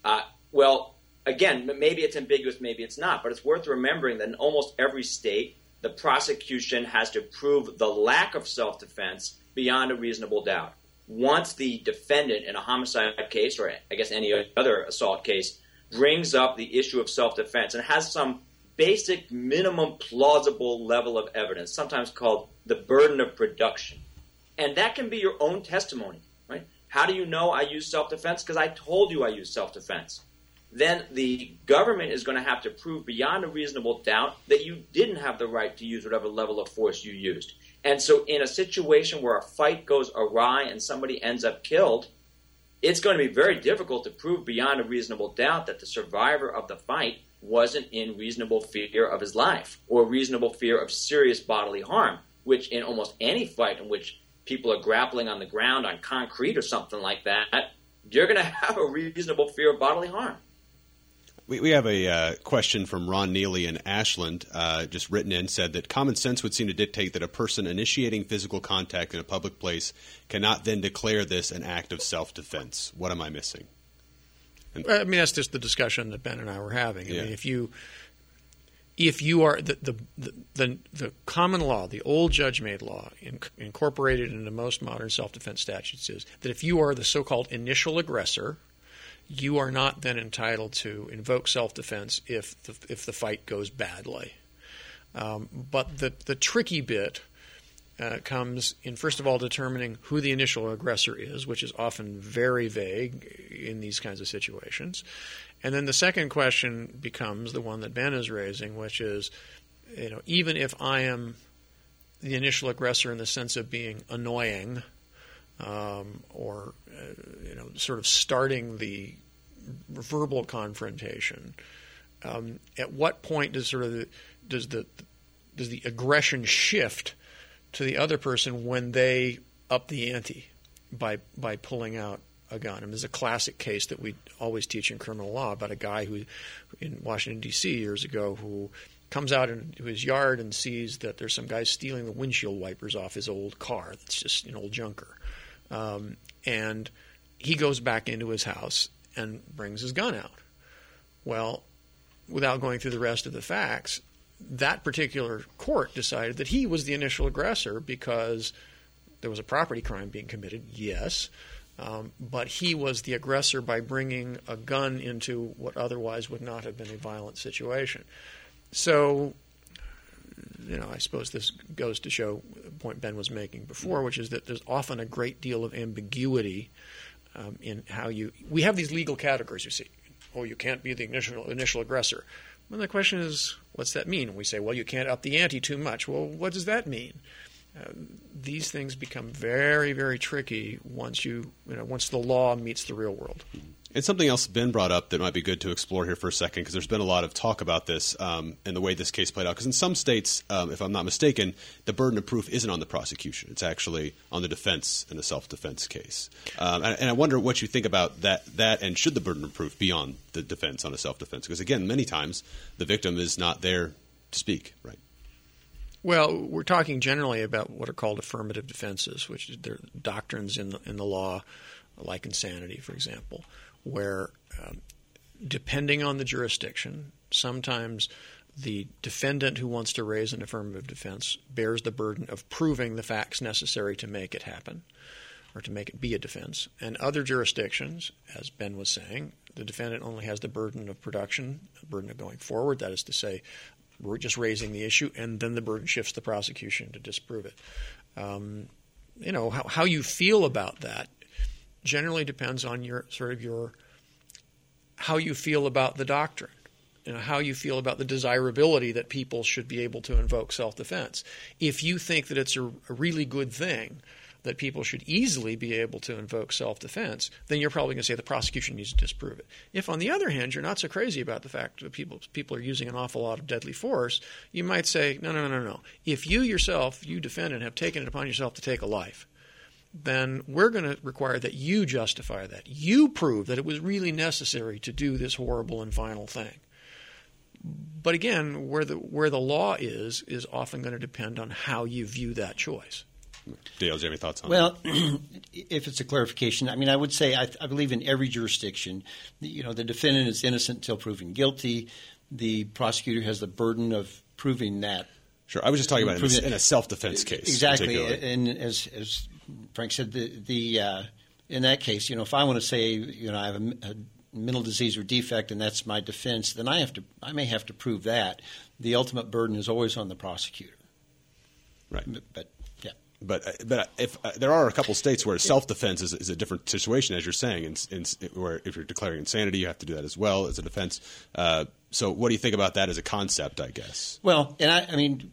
Well, again, maybe it's ambiguous, maybe it's not, but it's worth remembering that in almost every state, the prosecution has to prove the lack of self-defense beyond a reasonable doubt. Once the defendant in a homicide case, or I guess any other assault case, brings up the issue of self-defense and has some basic minimum plausible level of evidence, sometimes called the burden of production. And that can be your own testimony, right? How do you know I use self-defense? Because I told you I use self-defense. Then the government is going to have to prove beyond a reasonable doubt that you didn't have the right to use whatever level of force you used. And so in a situation where a fight goes awry and somebody ends up killed, it's going to be very difficult to prove beyond a reasonable doubt that the survivor of the fight wasn't in reasonable fear of his life or reasonable fear of serious bodily harm, which in almost any fight in which people are grappling on the ground on concrete or something like that, you're going to have a reasonable fear of bodily harm. We have a question from Ron Neely in Ashland, just written in, said that common sense would seem to dictate that a person initiating physical contact in a public place cannot then declare this an act of self-defense. What am I missing? That's just the discussion that Ben and I were having. I mean, if you are the common law, the old judge-made law incorporated into most modern self-defense statutes is that if you are the so-called initial aggressor, you are not then entitled to invoke self-defense if the fight goes badly. But the tricky bit comes in, first of all, determining who the initial aggressor is, which is often very vague in these kinds of situations. And then the second question becomes the one that Ben is raising, which is, even if I am the initial aggressor in the sense of being annoying, or sort of starting the verbal confrontation, at what point does the aggression shift to the other person when they up the ante by pulling out a gun? And there's a classic case that we always teach in criminal law about a guy who in Washington, D.C. years ago who comes out into his yard and sees that there's some guy stealing the windshield wipers off his old car that's just an old junker. And he goes back into his house and brings his gun out. Well, without going through the rest of the facts, that particular court decided that he was the initial aggressor because there was a property crime being committed, yes, but he was the aggressor by bringing a gun into what otherwise would not have been a violent situation. So, I suppose this goes to show the point Ben was making before, which is that there's often a great deal of ambiguity in how we have these legal categories, you see. Oh, you can't be the initial aggressor. Well, the question is, what's that mean? We say, well, you can't up the ante too much. Well, what does that mean? These things become very, very tricky once the law meets the real world. And something else Ben brought up that might be good to explore here for a second, because there's been a lot of talk about this and the way this case played out. Because in some states, if I'm not mistaken, the burden of proof isn't on the prosecution. It's actually on the defense in a self-defense case. And I wonder what you think about that, and should the burden of proof be on the defense on a self-defense? Because, again, many times the victim is not there to speak, right? Well, we're talking generally about what are called affirmative defenses, which is there are doctrines in the law, like insanity, for example, where depending on the jurisdiction, sometimes the defendant who wants to raise an affirmative defense bears the burden of proving the facts necessary to make it happen or to make it be a defense. And other jurisdictions, as Ben was saying, the defendant only has the burden of production, the burden of going forward, that is to say, we're just raising the issue, and then the burden shifts to the prosecution to disprove it. How you feel about that generally depends on how you feel about the doctrine, how you feel about the desirability that people should be able to invoke self-defense. If you think that it's a really good thing that people should easily be able to invoke self-defense, then you're probably going to say the prosecution needs to disprove it. If, on the other hand, you're not so crazy about the fact that people are using an awful lot of deadly force, you might say, no. If you yourself, you defendant, have taken it upon yourself to take a life, then we're going to require that you justify that. You prove that it was really necessary to do this horrible and final thing. But again, where the law is often going to depend on how you view that choice. Dale, do you have any thoughts on that? Well, if it's a clarification, I would say I believe in every jurisdiction, the defendant is innocent until proven guilty. The prosecutor has the burden of proving that. Sure. I was just talking about in a self-defense case. Exactly. And as Frank said, in that case, if I want to say, I have a mental disease or defect and that's my defense, then I may have to prove that. The ultimate burden is always on the prosecutor. Right. But yeah. But if there are a couple states where self-defense is a different situation, as you're saying, where if you're declaring insanity, you have to do that as well as a defense. So what do you think about that as a concept, I guess? Well, and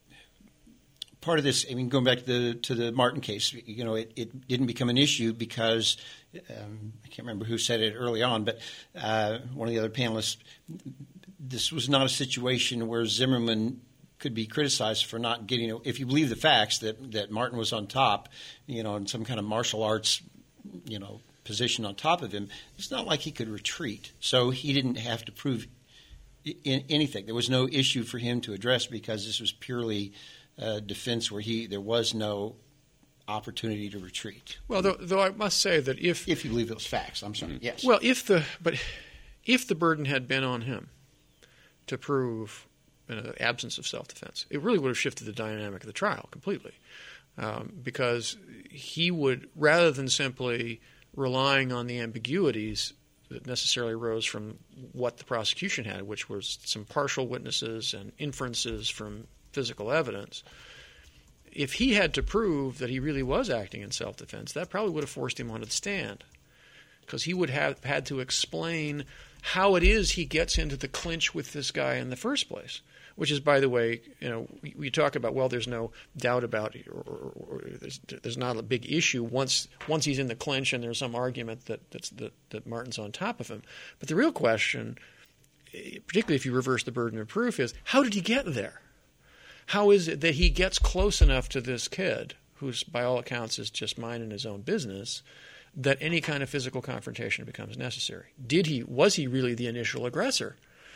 part of this, going back to the Martin case, it didn't become an issue because I can't remember who said it early on, but one of the other panelists, this was not a situation where Zimmerman could be criticized for not getting, if you believe the facts that Martin was on top, in some kind of martial arts, position on top of him, it's not like he could retreat. So he didn't have to prove anything. There was no issue for him to address because this was purely defense where there was no opportunity to retreat. Well, though I must say that if you believe those facts, I'm sorry, yes. Well, if the burden had been on him to prove an absence of self-defense, it really would have shifted the dynamic of the trial completely, because he would, rather than simply relying on the ambiguities that necessarily arose from what the prosecution had, which was some partial witnesses and inferences from physical evidence, if he had to prove that he really was acting in self-defense, that probably would have forced him onto the stand, because he would have had to explain how it is he gets into the clinch with this guy in the first place, which is, by the way, we talk about, well, there's no doubt about it, or there's not a big issue once he's in the clinch and there's some argument that Martin's on top of him. But the real question, particularly if you reverse the burden of proof, is how did he get there? How is it that he gets close enough to this kid, who's by all accounts is just minding his own business, that any kind of physical confrontation becomes necessary? Was he really the initial aggressor?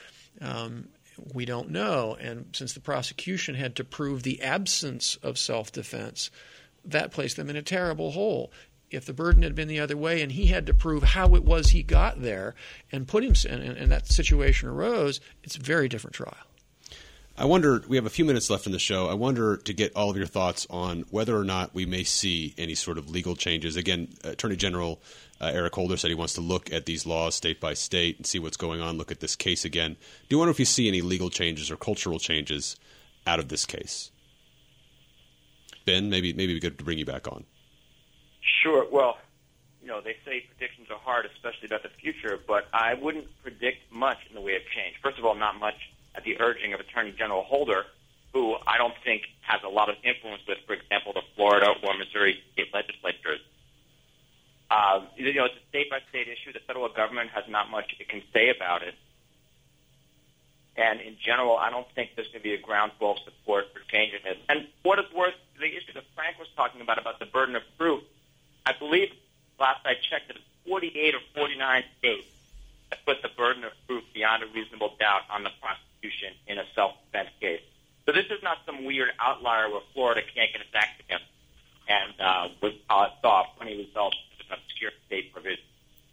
We don't know. And since the prosecution had to prove the absence of self-defense, that placed them in a terrible hole. if the burden had been the other way and he had to prove how it was he got there and put him and that situation arose, it's a very different trial. I wonder, we have a few minutes left in the show. I wonder to get all of your thoughts on whether or not we may see any sort of legal changes. Again, Attorney General Eric Holder said he wants to look at these laws state by state and see what's going on, look at this case again. Do you wonder if you see any legal changes or cultural changes out of this case? Ben, maybe we could bring you back on. Sure. Well, they say predictions are hard, especially about the future, but I wouldn't predict much in the way of change. First of all, not much at the urging of Attorney General Holder, who I don't think has a lot of influence with, for example, the Florida or Missouri state legislatures. It's a state-by-state issue. The federal government has not much it can say about it. And in general, I don't think there's going to be a groundswell of support for changing it. And what it's worth, the issue that Frank was talking about the burden of proof, I believe last I checked that 48 or 49 states have put the burden of proof beyond a reasonable doubt on the prosecution in a self-defense case. So this is not some weird outlier where Florida can't get its act together and saw funny results with an obscure state provision.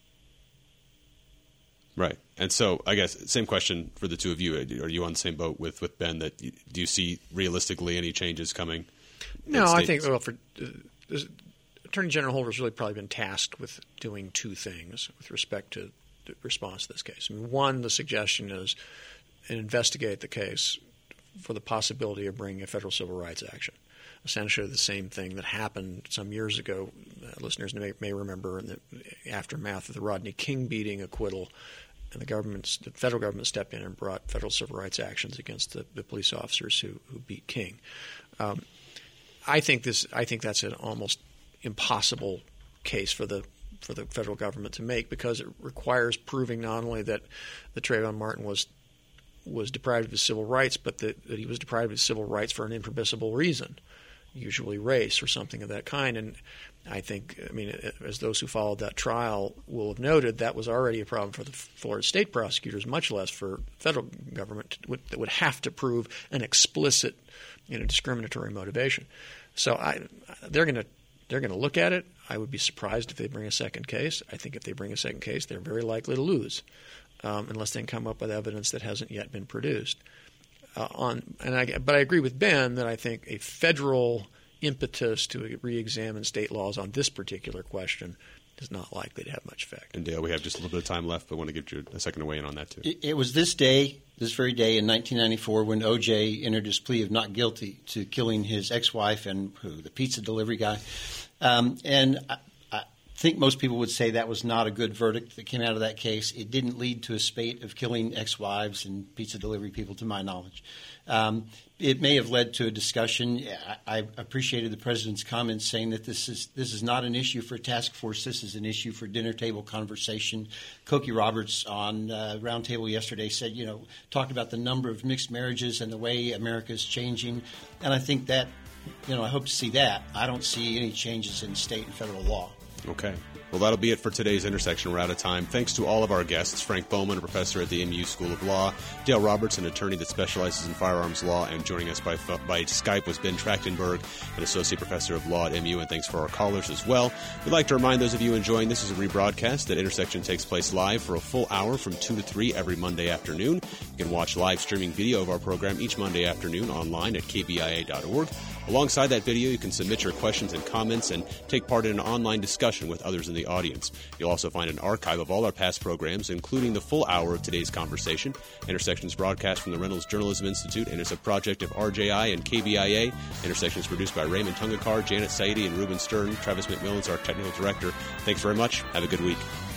Right. And so I guess same question for the two of you. Are you on the same boat with Ben that do you see realistically any changes coming? No, I think, Attorney General Holder's really probably been tasked with doing two things with respect to the response to this case. I mean, one, the suggestion is investigate the case for the possibility of bringing a federal civil rights action. Essentially the same thing that happened some years ago. Listeners may remember in the aftermath of the Rodney King beating acquittal, and the federal government stepped in and brought federal civil rights actions against the police officers who beat King. I think that's an almost impossible case for the federal government to make, because it requires proving not only that Trayvon Martin was deprived of his civil rights, but that he was deprived of his civil rights for an impermissible reason, usually race or something of that kind. And I think, as those who followed that trial will have noted, that was already a problem for the Florida state prosecutors, much less for federal government that would have to prove an explicit, discriminatory motivation. So they're going to look at it. I would be surprised if they bring a second case. I think if they bring a second case, they're very likely to lose, unless they can come up with evidence that hasn't yet been produced. But I agree with Ben that I think a federal impetus to re-examine state laws on this particular question is not likely to have much effect. And Dale, we have just a little bit of time left, but I want to give you a second to weigh in on that too. It was this very day in 1994 when O.J. entered his plea of not guilty to killing his ex-wife and the pizza delivery guy. And I think most people would say that was not a good verdict that came out of that case. It didn't lead to a spate of killing ex-wives and pizza delivery people, to my knowledge. It may have led to a discussion. I appreciated the president's comments saying that this is not an issue for a task force. This is an issue for dinner table conversation. Cokie Roberts on Roundtable yesterday said, talked about the number of mixed marriages and the way America is changing. And I think that, I hope to see that. I don't see any changes in state and federal law. Okay. Well, that'll be it for today's Intersection. We're out of time. Thanks to all of our guests, Frank Bowman, a professor at the MU School of Law, Dale Roberts, an attorney that specializes in firearms law, and joining us by Skype was Ben Trachtenberg, an associate professor of law at MU, and thanks for our callers as well. We'd like to remind those of you enjoying this as a rebroadcast that Intersection takes place live for a full hour from 2 to 3 every Monday afternoon. You can watch live streaming video of our program each Monday afternoon online at kbia.org. Alongside that video, you can submit your questions and comments and take part in an online discussion with others in the audience. You'll also find an archive of all our past programs, including the full hour of today's conversation. Intersections broadcast from the Reynolds Journalism Institute and is a project of RJI and KBIA. Intersections produced by Raymond Tungakar, Janet Saidi, and Ruben Stern. Travis McMillan's our technical director. Thanks very much. Have a good week.